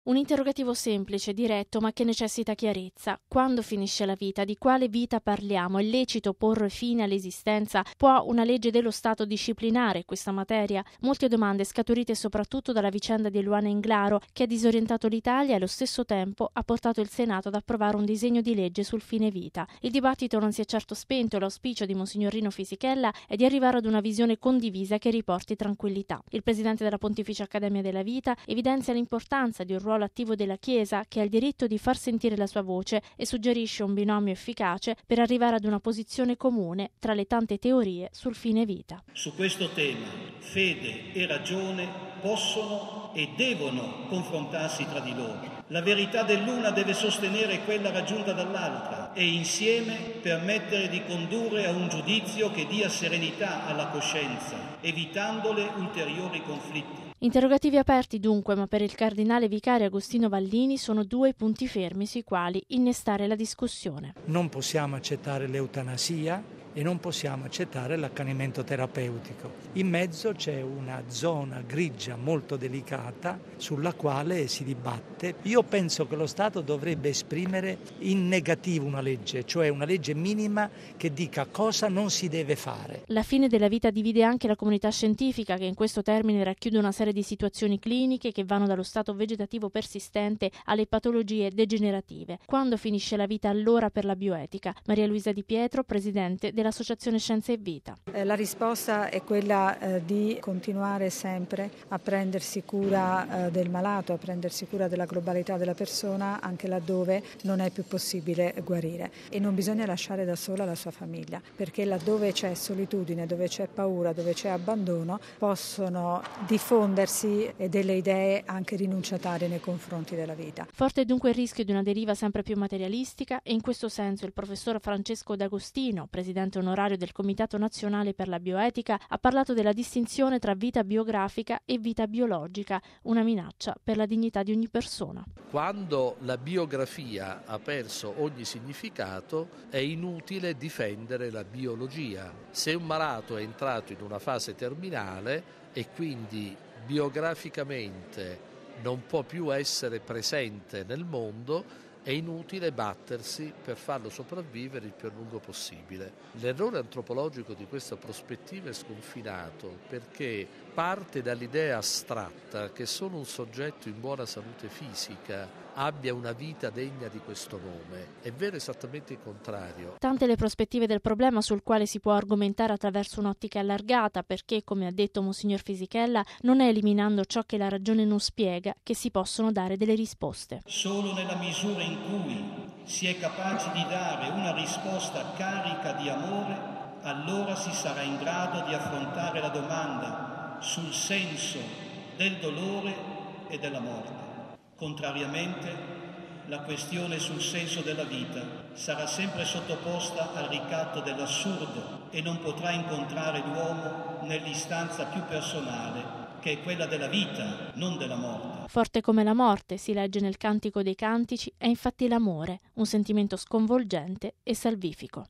Un interrogativo semplice, diretto, ma che necessita chiarezza. Quando finisce la vita? Di quale vita parliamo? È lecito porre fine all'esistenza? Può una legge dello Stato disciplinare questa materia? Molte domande scaturite soprattutto dalla vicenda di Eluana Englaro, che ha disorientato l'Italia e allo stesso tempo ha portato il Senato ad approvare un disegno di legge sul fine vita. Il dibattito non si è certo spento e l'auspicio di Monsignor Rino Fisichella è di arrivare ad una visione condivisa che riporti tranquillità. Il presidente della Pontificia Accademia della Vita evidenzia l'importanza di un ruolo attivo della Chiesa, che ha il diritto di far sentire la sua voce, e suggerisce un binomio efficace per arrivare ad una posizione comune tra le tante teorie sul fine vita. Su questo tema, fede e ragione possono e devono confrontarsi tra di loro. La verità dell'una deve sostenere quella raggiunta dall'altra e insieme permettere di condurre a un giudizio che dia serenità alla coscienza, evitandole ulteriori conflitti. Interrogativi aperti dunque, ma per il cardinale vicario Agostino Vallini sono due punti fermi sui quali innestare la discussione. Non possiamo accettare l'eutanasia e non possiamo accettare l'accanimento terapeutico. In mezzo c'è una zona grigia molto delicata sulla quale si dibatte. Io penso che lo Stato dovrebbe esprimere in negativo una legge, cioè una legge minima che dica cosa non si deve fare. La fine della vita divide anche la comunità scientifica, che in questo termine racchiude una serie di situazioni cliniche che vanno dallo stato vegetativo persistente alle patologie degenerative. Quando finisce la vita allora per la bioetica? Maria Luisa Di Pietro, presidente dell'Associazione Scienza e Vita. La risposta è quella di continuare sempre a prendersi cura del malato, a prendersi cura della globalità della persona anche laddove non è più possibile guarire. E non bisogna lasciare da sola la sua famiglia, perché laddove c'è solitudine, dove c'è paura, dove c'è abbandono, possono diffondersi delle idee anche rinunciatarie nei confronti della vita. Forte è dunque il rischio di una deriva sempre più materialistica, e in questo senso il professor Francesco D'Agostino, presidente onorario del Comitato Nazionale per la Bioetica, ha parlato della distinzione tra vita biografica e vita biologica, una minaccia per la dignità di ogni persona. Quando la biografia ha perso ogni significato, è inutile difendere la biologia. Se un malato è entrato in una fase terminale e quindi biograficamente non può più essere presente nel mondo, è inutile battersi per farlo sopravvivere il più a lungo possibile. L'errore antropologico di questa prospettiva è sconfinato perché parte dall'idea astratta che solo un soggetto in buona salute fisica abbia una vita degna di questo nome. È vero esattamente il contrario. Tante le prospettive del problema, sul quale si può argomentare attraverso un'ottica allargata, perché, come ha detto Monsignor Fisichella, non è eliminando ciò che la ragione non spiega che si possono dare delle risposte. Solo nella misura in cui si è capaci di dare una risposta carica di amore, allora si sarà in grado di affrontare la domanda sul senso del dolore e della morte. Contrariamente, la questione sul senso della vita sarà sempre sottoposta al ricatto dell'assurdo e non potrà incontrare l'uomo nell'istanza più personale, che è quella della vita, non della morte. Forte come la morte, si legge nel Cantico dei Cantici, è infatti l'amore, un sentimento sconvolgente e salvifico.